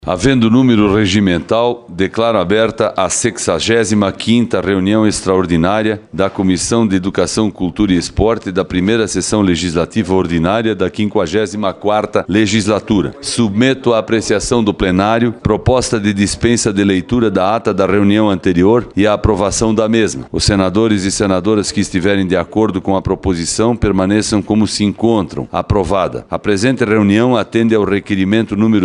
Havendo número regimental, declaro aberta a 65ª reunião extraordinária da Comissão de Educação, Cultura e Esporte da primeira sessão legislativa ordinária da 54ª legislatura. Submeto à apreciação do plenário proposta de dispensa de leitura da ata da reunião anterior e a aprovação da mesma. Os senadores e senadoras que estiverem de acordo com a proposição permaneçam como se encontram. Aprovada. A presente reunião atende ao requerimento número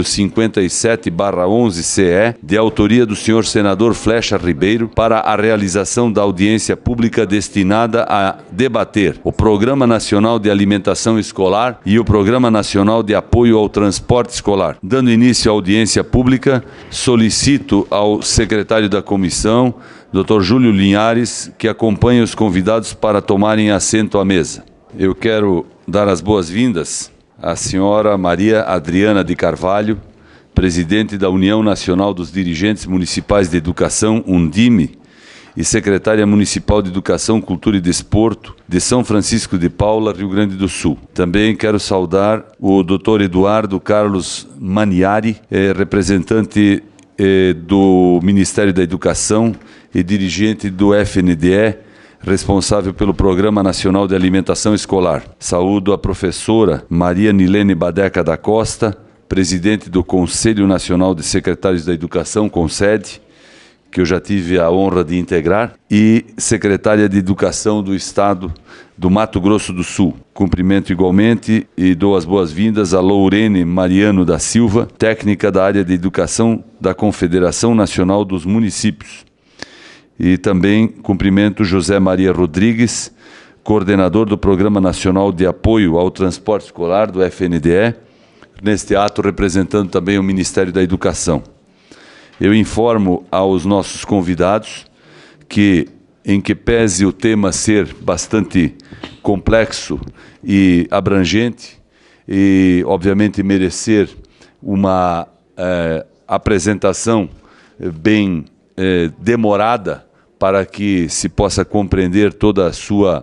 57/11-CE, de autoria do senhor senador Flecha Ribeiro, para a realização da audiência pública destinada a debater o Programa Nacional de Alimentação Escolar e o Programa Nacional de Apoio ao Transporte Escolar. Dando início à audiência pública, solicito ao secretário da comissão, Dr. Júlio Linhares, que acompanhe os convidados para tomarem assento à mesa. Eu quero dar as boas-vindas à senhora Maria Adriana de Carvalho, presidente da União Nacional dos Dirigentes Municipais de Educação, Undime, e secretária municipal de Educação, Cultura e Desporto de São Francisco de Paula, Rio Grande do Sul. Também quero saudar o Dr. Eduardo Carlos Maniari, representante do Ministério da Educação e dirigente do FNDE, responsável pelo Programa Nacional de Alimentação Escolar. Saúdo a professora Maria Nilene Badeca da Costa, presidente do Conselho Nacional de Secretários da Educação, CONSED, que eu já tive a honra de integrar, e secretária de Educação do Estado do Mato Grosso do Sul. Cumprimento igualmente e dou as boas-vindas a Lourene Mariano da Silva, técnica da área de Educação da Confederação Nacional dos Municípios. E também cumprimento José Maria Rodrigues, coordenador do Programa Nacional de Apoio ao Transporte Escolar, do FNDE, neste ato representando também o Ministério da Educação. Eu informo aos nossos convidados que, em que pese o tema ser bastante complexo e abrangente, e obviamente merecer uma apresentação bem demorada para que se possa compreender toda a sua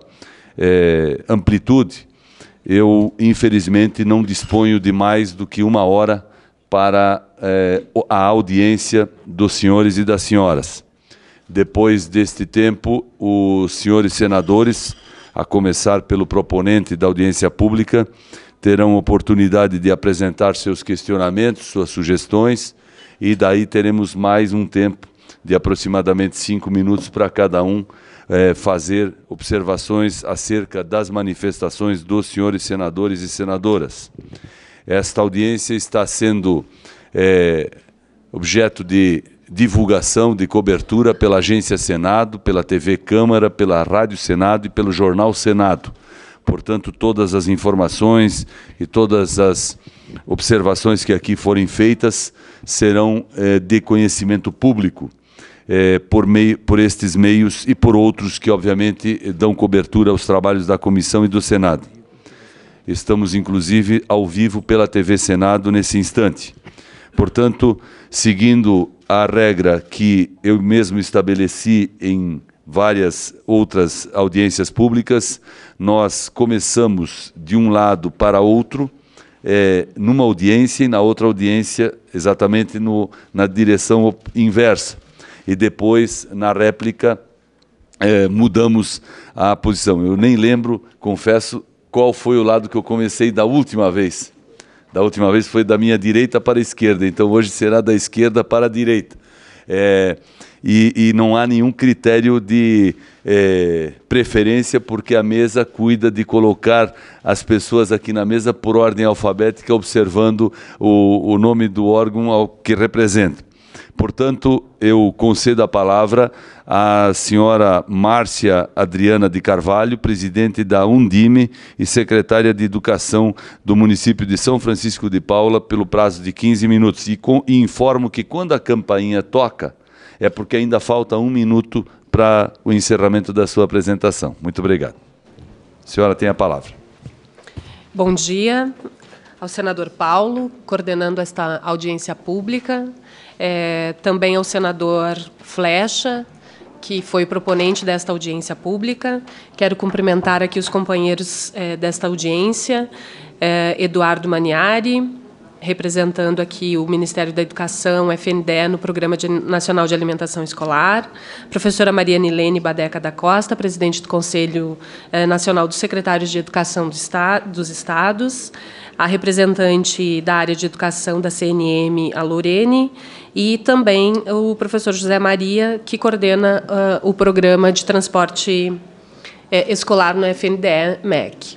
amplitude, eu, infelizmente, não disponho de mais do que 1 hora para a audiência dos senhores e das senhoras. Depois deste tempo, os senhores senadores, a começar pelo proponente da audiência pública, terão oportunidade de apresentar seus questionamentos, suas sugestões, e daí teremos mais um tempo de aproximadamente 5 minutos para cada um fazer observações acerca das manifestações dos senhores senadores e senadoras. Esta audiência está sendo objeto de divulgação, de cobertura pela Agência Senado, pela TV Câmara, pela Rádio Senado e pelo Jornal Senado. Portanto, todas as informações e todas as observações que aqui forem feitas serão de conhecimento público. Por estes meios e por outros que, obviamente, dão cobertura aos trabalhos da Comissão e do Senado. Estamos, inclusive, ao vivo pela TV Senado nesse instante. Portanto, seguindo a regra que eu mesmo estabeleci em várias outras audiências públicas, nós começamos de um lado para outro, numa audiência, e na outra audiência exatamente na direção inversa. E depois, na réplica, mudamos a posição. Eu nem lembro, confesso, qual foi o lado que eu comecei da última vez. Da última vez foi da minha direita para a esquerda, então hoje será da esquerda para a direita. E não há nenhum critério de preferência, porque a mesa cuida de colocar as pessoas aqui na mesa por ordem alfabética, observando o nome do órgão ao que representa. Portanto, eu concedo a palavra à senhora Márcia Adriana de Carvalho, presidente da Undime e secretária de Educação do município de São Francisco de Paula, pelo prazo de 15 minutos. E informo que quando a campainha toca, é porque ainda falta 1 minuto para o encerramento da sua apresentação. Muito obrigado. A senhora tem a palavra. Bom dia ao senador Paulo, coordenando esta audiência pública. Também ao senador Flecha, que foi proponente desta audiência pública. Quero cumprimentar aqui os companheiros desta audiência, Eduardo Maniari, representando aqui o Ministério da Educação, FNDE, no Programa Nacional de Alimentação Escolar, professora Maria Nilene Badeca da Costa, presidente do Conselho Nacional dos Secretários de Educação dos Estados, a representante da área de educação da CNM, a Lorene, e também o professor José Maria, que coordena o programa de transporte escolar no FNDE-MEC.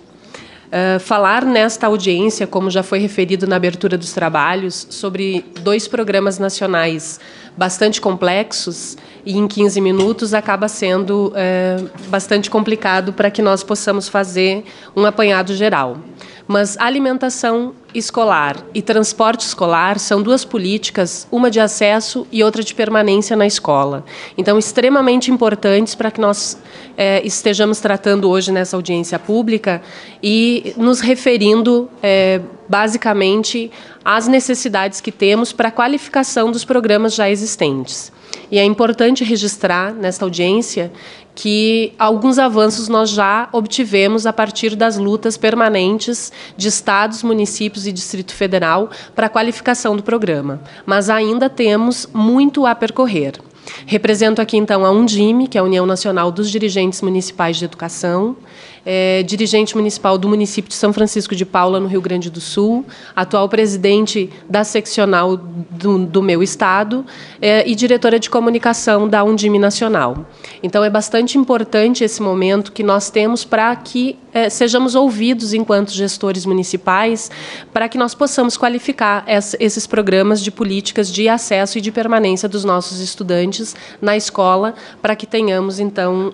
Falar nesta audiência, como já foi referido na abertura dos trabalhos, sobre 2 programas nacionais bastante complexos e em 15 minutos acaba sendo bastante complicado para que nós possamos fazer um apanhado geral. Mas alimentação escolar e transporte escolar são 2 políticas, uma de acesso e outra de permanência na escola. Então, extremamente importantes para que nós estejamos tratando hoje nessa audiência pública e nos referindo, basicamente, às necessidades que temos para a qualificação dos programas já existentes. E é importante registrar, nesta audiência, que alguns avanços nós já obtivemos a partir das lutas permanentes de estados, municípios e Distrito Federal para a qualificação do programa. Mas ainda temos muito a percorrer. Represento aqui, então, a Undime, que é a União Nacional dos Dirigentes Municipais de Educação, dirigente municipal do município de São Francisco de Paula, no Rio Grande do Sul, atual presidente da seccional do meu estado e diretora de comunicação da Undime Nacional. Então, é bastante importante esse momento que nós temos para que sejamos ouvidos enquanto gestores municipais, para que nós possamos qualificar esses programas de políticas de acesso e de permanência dos nossos estudantes na escola, para que tenhamos, então,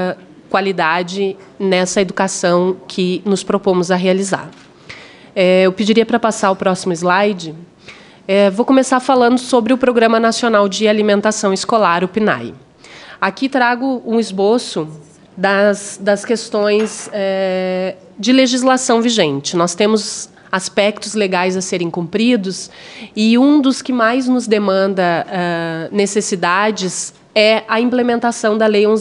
qualidade nessa educação que nos propomos a realizar. Eu pediria para passar o próximo slide. Vou começar falando sobre o Programa Nacional de Alimentação Escolar, o PNAE. Aqui trago um esboço das questões de legislação vigente. Nós temos aspectos legais a serem cumpridos e um dos que mais nos demanda necessidades é a implementação da Lei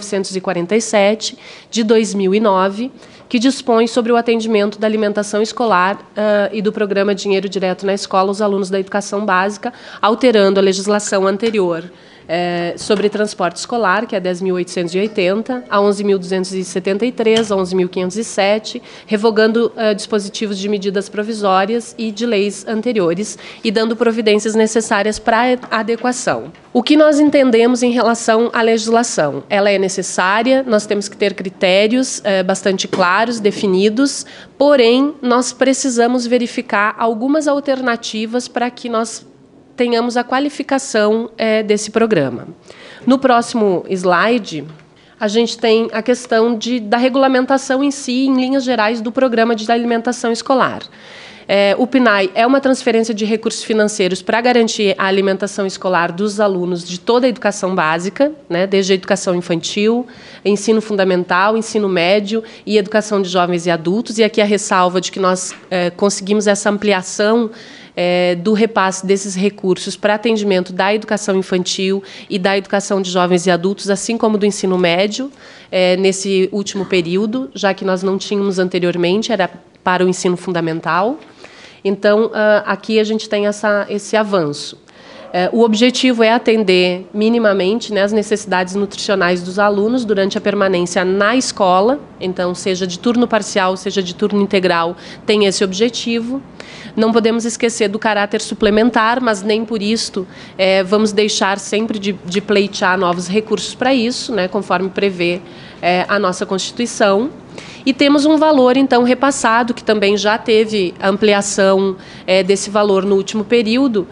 11.947, de 2009, que dispõe sobre o atendimento da alimentação escolar e do programa Dinheiro Direto na Escola aos alunos da educação básica, alterando a legislação anterior sobre transporte escolar, que é 10.880, a 11.273, a 11.507, revogando dispositivos de medidas provisórias e de leis anteriores e dando providências necessárias para a adequação. O que nós entendemos em relação à legislação? Ela é necessária, nós temos que ter critérios bastante claros, definidos, porém, nós precisamos verificar algumas alternativas para que nós tenhamos a qualificação desse programa. No próximo slide, a gente tem a questão da regulamentação em si, em linhas gerais, do programa de alimentação escolar. O PNAE é uma transferência de recursos financeiros para garantir a alimentação escolar dos alunos de toda a educação básica, né, desde a educação infantil, ensino fundamental, ensino médio e educação de jovens e adultos. E aqui a ressalva de que nós conseguimos essa ampliação do repasse desses recursos para atendimento da educação infantil e da educação de jovens e adultos, assim como do ensino médio, nesse último período, já que nós não tínhamos anteriormente, era para o ensino fundamental. Então, aqui a gente tem esse avanço. O objetivo é atender minimamente, né, as necessidades nutricionais dos alunos durante a permanência na escola, então, seja de turno parcial, seja de turno integral, tem esse objetivo. Não podemos esquecer do caráter suplementar, mas nem por isto vamos deixar sempre de pleitear novos recursos para isso, né, conforme prevê a nossa Constituição. E temos um valor, então, repassado, que também já teve ampliação desse valor no último período,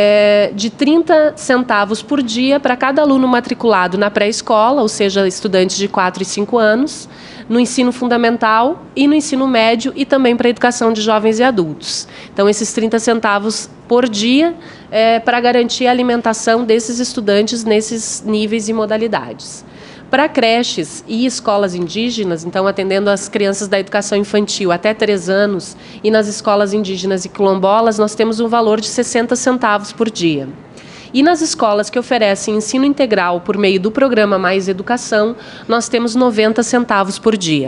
de 30 centavos por dia para cada aluno matriculado na pré-escola, ou seja, estudantes de 4 e 5 anos, no ensino fundamental e no ensino médio e também para a educação de jovens e adultos. Então, esses 30 centavos por dia para garantir a alimentação desses estudantes nesses níveis e modalidades. Para creches e escolas indígenas, então atendendo as crianças da educação infantil até 3 anos e nas escolas indígenas e quilombolas, nós temos um valor de 60 centavos por dia. E nas escolas que oferecem ensino integral por meio do programa Mais Educação, nós temos 90 centavos por dia.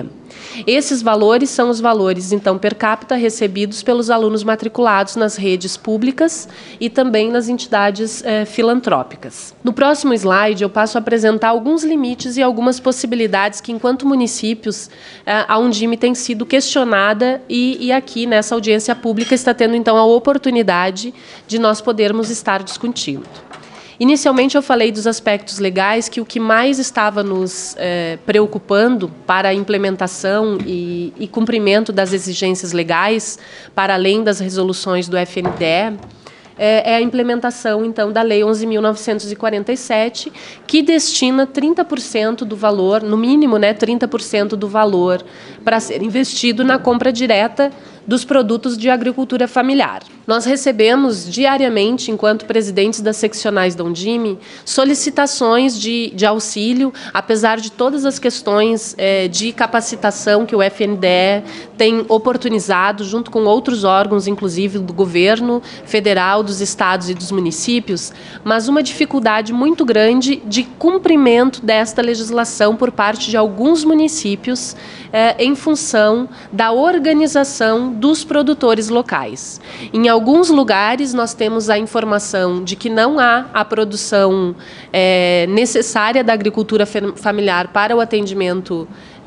Esses valores são os valores, então, per capita recebidos pelos alunos matriculados nas redes públicas e também nas entidades filantrópicas. No próximo slide, eu passo a apresentar alguns limites e algumas possibilidades que, enquanto municípios, a Undime tem sido questionada e aqui, nessa audiência pública, está tendo, então, a oportunidade de nós podermos estar discutindo. Inicialmente, eu falei dos aspectos legais, que o que mais estava nos preocupando para a implementação e cumprimento das exigências legais, para além das resoluções do FNDE, é a implementação, então, da Lei 11.947, que destina 30% do valor, no mínimo, 30% do valor para ser investido na compra direta dos produtos de agricultura familiar. Nós recebemos diariamente, enquanto presidentes das seccionais da Undime, solicitações de auxílio, apesar de todas as questões de capacitação que o FNDE tem oportunizado, junto com outros órgãos, inclusive do governo federal, dos estados e dos municípios, mas uma dificuldade muito grande de cumprimento desta legislação por parte de alguns municípios em função da organização dos produtores locais. Em alguns lugares, nós temos a informação de que não há a produção necessária da agricultura familiar para o atendimento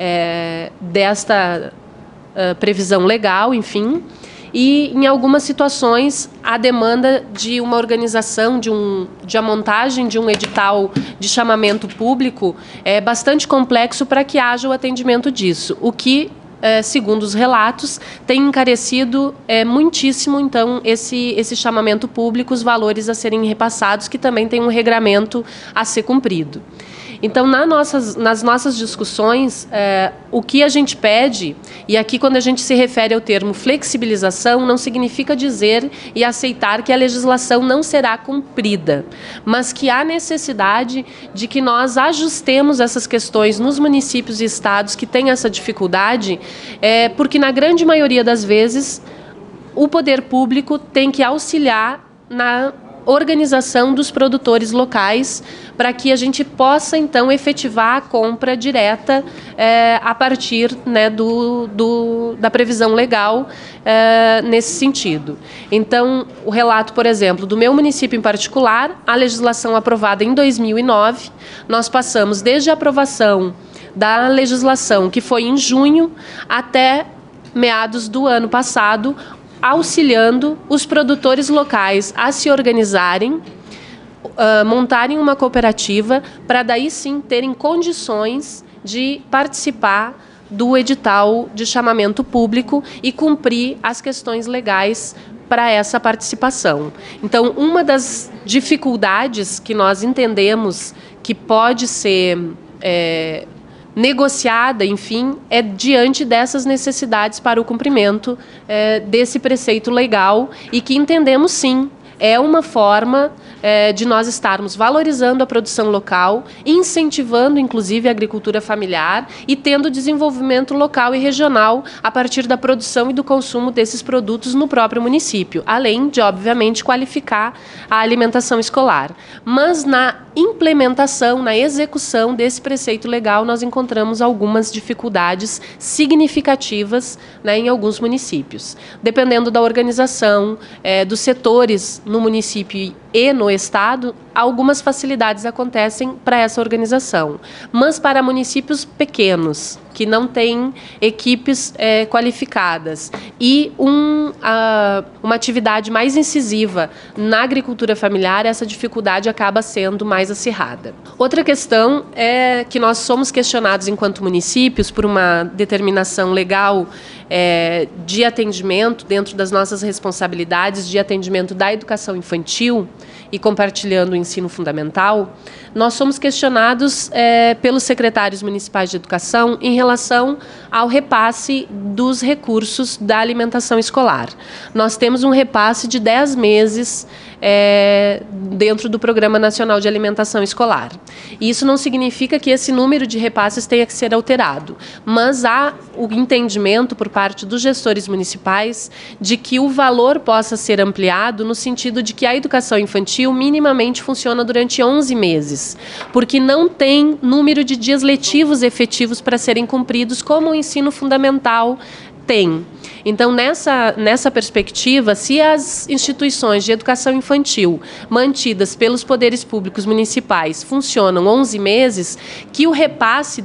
desta previsão legal, enfim. E, em algumas situações, a demanda de uma organização, de a montagem de um edital de chamamento público é bastante complexo para que haja o atendimento disso, o que, segundo os relatos, tem encarecido muitíssimo, então, esse chamamento público, os valores a serem repassados, que também tem um regramento a ser cumprido. Então, nas nossas discussões, o que a gente pede, e aqui quando a gente se refere ao termo flexibilização, não significa dizer e aceitar que a legislação não será cumprida, mas que há necessidade de que nós ajustemos essas questões nos municípios e estados que têm essa dificuldade, porque na grande maioria das vezes o poder público tem que auxiliar na organização dos produtores locais para que a gente possa, então, efetivar a compra direta a partir da previsão legal nesse sentido. Então, o relato, por exemplo, do meu município em particular, a legislação aprovada em 2009, nós passamos desde a aprovação da legislação, que foi em junho, até meados do ano passado, auxiliando os produtores locais a se organizarem, montarem uma cooperativa, para daí sim terem condições de participar do edital de chamamento público e cumprir as questões legais para essa participação. Então, uma das dificuldades que nós entendemos que pode ser negociada, enfim, diante dessas necessidades para o cumprimento desse preceito legal e que entendemos, sim, é uma forma de nós estarmos valorizando a produção local, incentivando, inclusive, a agricultura familiar e tendo desenvolvimento local e regional a partir da produção e do consumo desses produtos no próprio município, além de, obviamente, qualificar a alimentação escolar. Mas na implementação, na execução desse preceito legal, nós encontramos algumas dificuldades significativas em alguns municípios. Dependendo da organização, dos setores no município e no Estado, algumas facilidades acontecem para essa organização. Mas para municípios pequenos, que não têm equipes qualificadas e uma atividade mais incisiva na agricultura familiar, essa dificuldade acaba sendo mais acirrada. Outra questão é que nós somos questionados enquanto municípios por uma determinação legal de atendimento, dentro das nossas responsabilidades de atendimento da educação infantil e compartilhando o ensino fundamental, nós somos questionados pelos secretários municipais de educação em relação ao repasse dos recursos da alimentação escolar. Nós temos um repasse de 10 meses dentro do Programa Nacional de Alimentação Escolar. E isso não significa que esse número de repasses tenha que ser alterado, mas há o entendimento por parte dos gestores municipais de que o valor possa ser ampliado no sentido de que a educação infantil infantil minimamente funciona durante 11 meses, porque não tem número de dias letivos efetivos para serem cumpridos, como o ensino fundamental tem. Então, nessa perspectiva, se as instituições de educação infantil mantidas pelos poderes públicos municipais funcionam 11 meses, que o repasse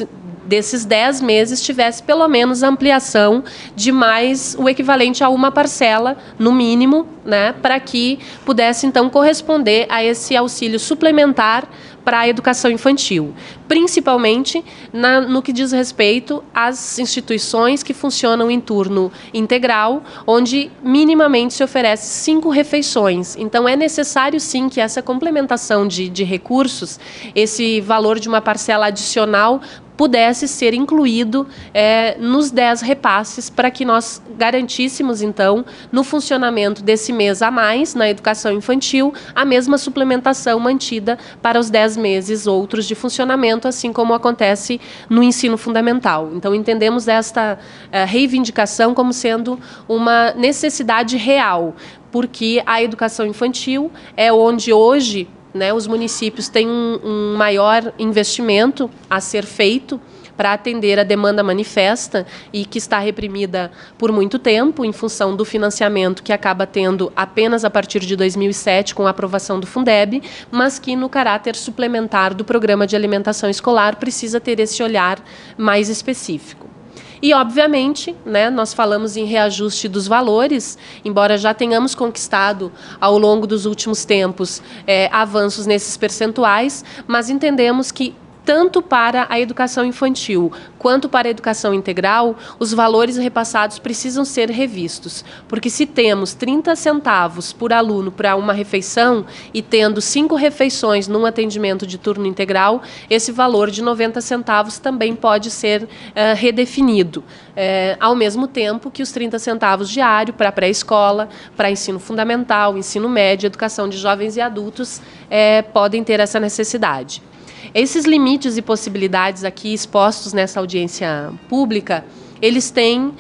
desses 10 meses tivesse pelo menos ampliação de mais o equivalente a uma parcela, no mínimo, né, para que pudesse, então, corresponder a esse auxílio suplementar para a educação infantil, principalmente no que diz respeito às instituições que funcionam em turno integral, onde minimamente se oferece 5 refeições. Então, é necessário, sim, que essa complementação de recursos, esse valor de uma parcela adicional, pudesse ser incluído nos 10 repasses, para que nós garantíssemos, então, no funcionamento desse mês a mais, na educação infantil, a mesma suplementação mantida para os 10 meses outros de funcionamento, assim como acontece no ensino fundamental. Então, entendemos esta reivindicação como sendo uma necessidade real, porque a educação infantil é onde hoje, né, os municípios têm um maior investimento a ser feito para atender a demanda manifesta e que está reprimida por muito tempo em função do financiamento que acaba tendo apenas a partir de 2007 com a aprovação do Fundeb, mas que no caráter suplementar do Programa de Alimentação Escolar precisa ter esse olhar mais específico. E, obviamente, né, nós falamos em reajuste dos valores, embora já tenhamos conquistado ao longo dos últimos tempos avanços nesses percentuais, mas entendemos que tanto para a educação infantil quanto para a educação integral, os valores repassados precisam ser revistos, porque se temos 30 centavos por aluno para uma refeição e tendo 5 refeições num atendimento de turno integral, esse valor de 90 centavos também pode ser redefinido, ao mesmo tempo que os 30 centavos diário para pré-escola, para ensino fundamental, ensino médio, educação de jovens e adultos podem ter essa necessidade. Esses limites e possibilidades aqui expostos nessa audiência pública, eles têm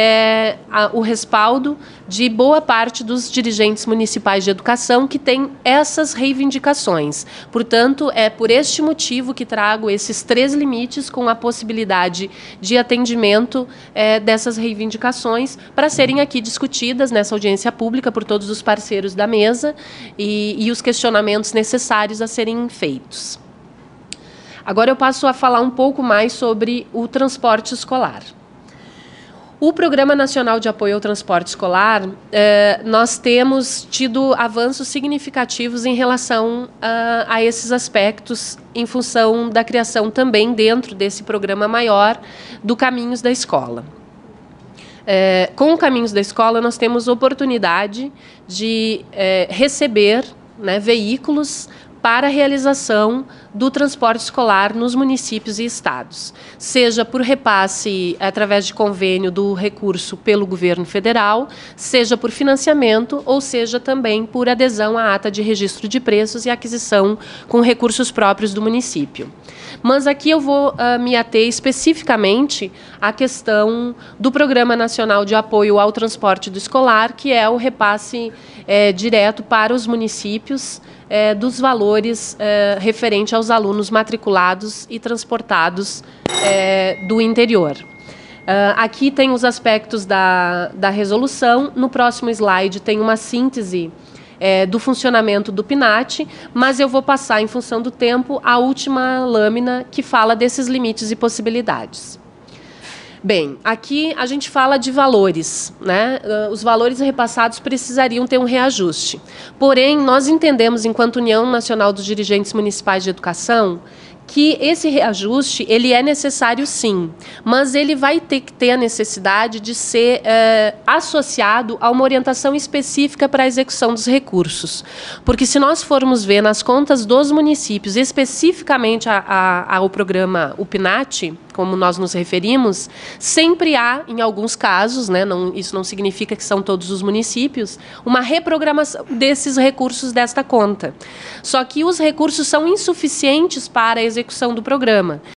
o respaldo de boa parte dos dirigentes municipais de educação que têm essas reivindicações. Portanto, é por este motivo que trago esses 3 limites com a possibilidade de atendimento dessas reivindicações para serem aqui discutidas nessa audiência pública por todos os parceiros da mesa e os questionamentos necessários a serem feitos. Agora eu passo a falar um pouco mais sobre o transporte escolar. O Programa Nacional de Apoio ao Transporte Escolar, nós temos tido avanços significativos em relação a esses aspectos, em função da criação também, dentro desse programa maior, do Caminhos da Escola. Com o Caminhos da Escola, nós temos oportunidade de receber, né, veículos para a realização do transporte escolar nos municípios e estados, seja por repasse através de convênio do recurso pelo governo federal, seja por financiamento ou seja também por adesão à ata de registro de preços e aquisição com recursos próprios do município. Mas aqui eu vou me ater especificamente à questão do Programa Nacional de Apoio ao Transporte do Escolar, que é o repasse direto para os municípios dos valores referente aos alunos matriculados e transportados do interior. Aqui tem os aspectos da resolução. No próximo slide tem uma síntese do funcionamento do PNAT, mas eu vou passar, em função do tempo, a última lâmina que fala desses limites e possibilidades. Bem, aqui a gente fala de valores, né? Os valores repassados precisariam ter um reajuste. Porém, nós entendemos, enquanto União Nacional dos Dirigentes Municipais de Educação, que esse reajuste ele é necessário, sim, mas ele vai ter que ter a necessidade de ser associado a uma orientação específica para a execução dos recursos. Porque se nós formos ver nas contas dos municípios, especificamente ao programa UPNAT, como nós nos referimos, sempre há, em alguns casos, né, isso não significa que são todos os municípios, uma reprogramação desses recursos desta conta. Só que os recursos são insuficientes para a execução do programa.